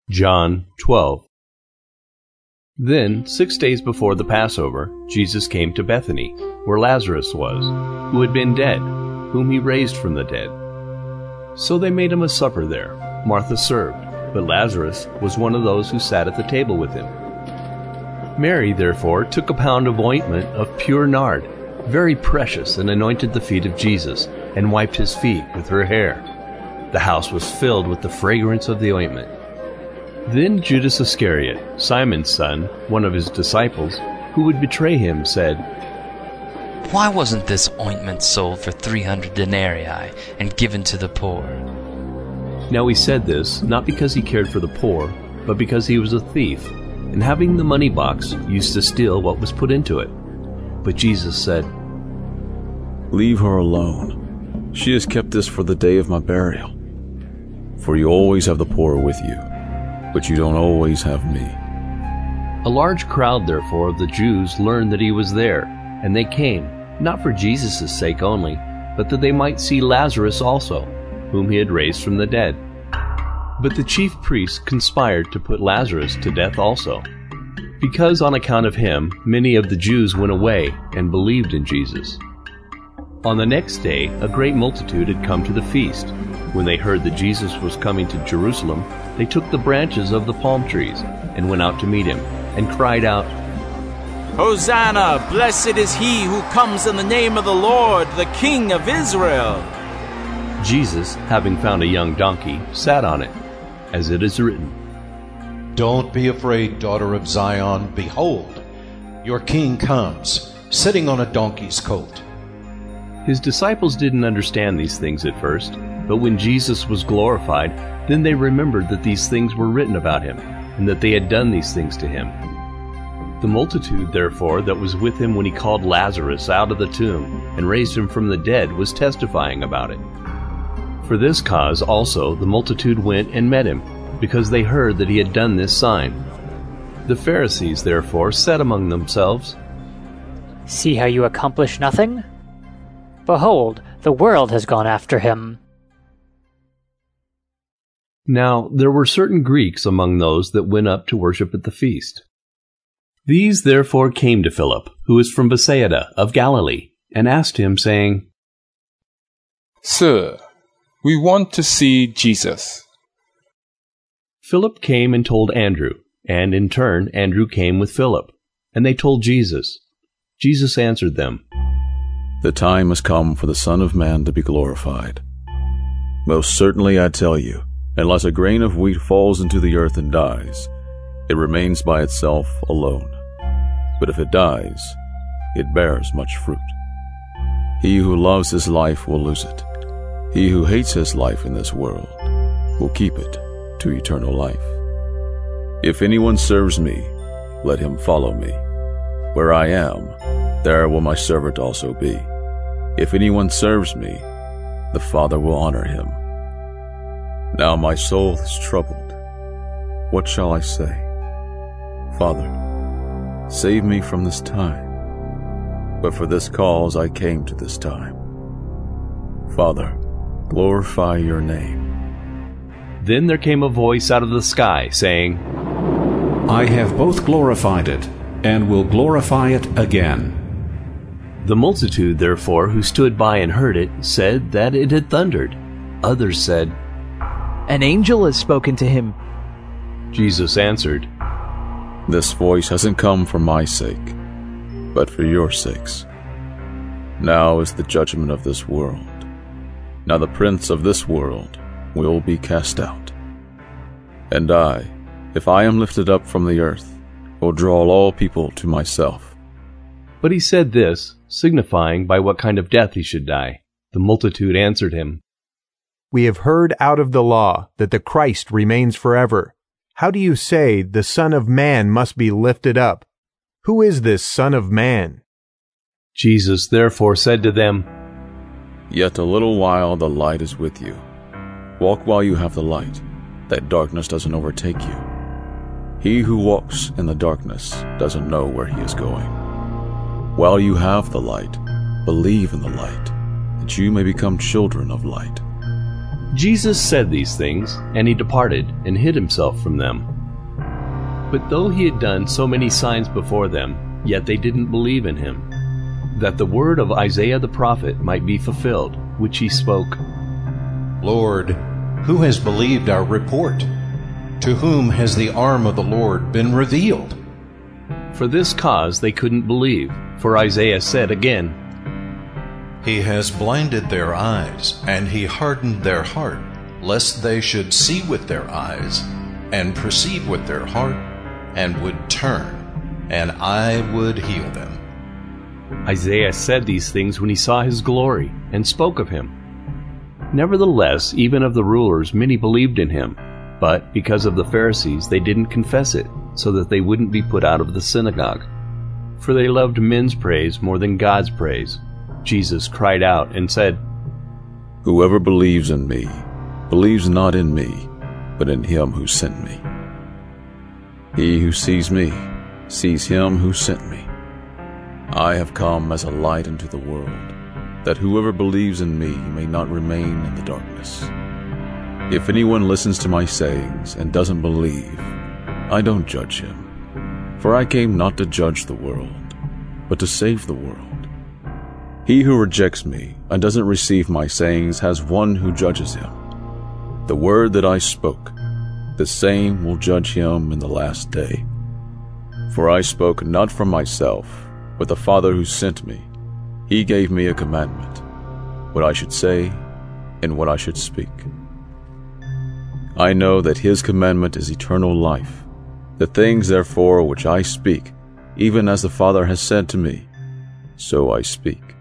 John 12. Then, 6 days before the Passover, Jesus came to Bethany, where Lazarus was, who had been dead, whom he raised from the dead. So they made him a supper there. Martha served, but Lazarus was one of those who sat at the table with him. Mary, therefore, took a pound of ointment of pure nard, very precious, and anointed the feet of Jesus, and wiped his feet with her hair. The house was filled with the fragrance of the ointment. Then Judas Iscariot, Simon's son, one of his disciples, who would betray him, said, "Why wasn't this ointment sold for 300 denarii and given to the poor?" Now he said this, not because he cared for the poor, but because he was a thief, and having the money box, used to steal what was put into it. But Jesus said, "Leave her alone. She has kept this for the day of my burial. For you always have the poor with you, but you don't always have me." A large crowd, therefore, of the Jews learned that he was there, and they came, not for Jesus' sake only, but that they might see Lazarus also, whom he had raised from the dead. But the chief priests conspired to put Lazarus to death also, because on account of him many of the Jews went away and believed in Jesus. On the next day a great multitude had come to the feast. When they heard that Jesus was coming to Jerusalem, they took the branches of the palm trees and went out to meet him, and cried out, "Hosanna! Blessed is he who comes in the name of the Lord, the King of Israel!" Jesus, having found a young donkey, sat on it, as it is written, "Don't be afraid, daughter of Zion. Behold, your king comes, sitting on a donkey's colt." His disciples didn't understand these things at first, but when Jesus was glorified, then they remembered that these things were written about him, and that they had done these things to him. The multitude, therefore, that was with him when he called Lazarus out of the tomb and raised him from the dead was testifying about it. For this cause also the multitude went and met him, because they heard that he had done this sign. The Pharisees, therefore, said among themselves, "See how you accomplish nothing? Behold, the world has gone after him." Now there were certain Greeks among those that went up to worship at the feast. These therefore came to Philip, who is from Bethsaida of Galilee, and asked him, saying, "Sir, we want to see Jesus." Philip came and told Andrew, and in turn Andrew came with Philip, and they told Jesus. Jesus answered them, "The time has come for the Son of Man to be glorified. Most certainly I tell you, unless a grain of wheat falls into the earth and dies, it remains by itself alone. But if it dies, it bears much fruit. He who loves his life will lose it. He who hates his life in this world will keep it to eternal life. If anyone serves me, let him follow me. Where I am, there will my servant also be. If anyone serves me, the Father will honor him. Now my soul is troubled. What shall I say? Father, save me from this time. But for this cause I came to this time. Father, glorify your name." Then there came a voice out of the sky, saying, "I have both glorified it, and will glorify it again." The multitude, therefore, who stood by and heard it, said that it had thundered. Others said, "An angel has spoken to him." Jesus answered, This voice hasn't come for my sake, but for your sakes. Now is the judgment of this world. Now the prince of this world will be cast out. And I, if I am lifted up from the earth, will draw all people to myself." But he said this, signifying by what kind of death he should die. The multitude answered him, "We have heard out of the law that the Christ remains forever. How do you say the Son of Man must be lifted up? Who is this Son of Man?" Jesus therefore said to them, "Yet a little while the light is with you. Walk while you have the light, that darkness doesn't overtake you. He who walks in the darkness doesn't know where he is going. While you have the light, believe in the light, that you may become children of light." Jesus said these things, and he departed and hid himself from them. But though he had done so many signs before them, yet they didn't believe in him, that the word of Isaiah the prophet might be fulfilled, which he spoke, Lord, who has believed our report? To whom has the arm of the Lord been revealed? For this cause they couldn't believe, for Isaiah said again, He has blinded their eyes, and he hardened their heart, lest they should see with their eyes, and perceive with their heart, and would turn, and I would heal them. Isaiah said these things when he saw his glory, and spoke of him. Nevertheless, even of the rulers many believed in him, but because of the Pharisees they didn't confess it, so that they wouldn't be put out of the synagogue. For they loved men's praise more than God's praise. Jesus cried out and said, Whoever believes in me, believes not in me, but in him who sent me. He who sees me, sees him who sent me. I have come as a light into the world, that whoever believes in me may not remain in the darkness. If anyone listens to my sayings and doesn't believe, I don't judge him. For I came not to judge the world, but to save the world. He who rejects me and doesn't receive my sayings has one who judges him. The word that I spoke, the same will judge him in the last day. For I spoke not from myself, but the Father who sent me. He gave me a commandment, what I should say and what I should speak. I know that his commandment is eternal life. The things, therefore, which I speak, even as the Father has said to me, so I speak.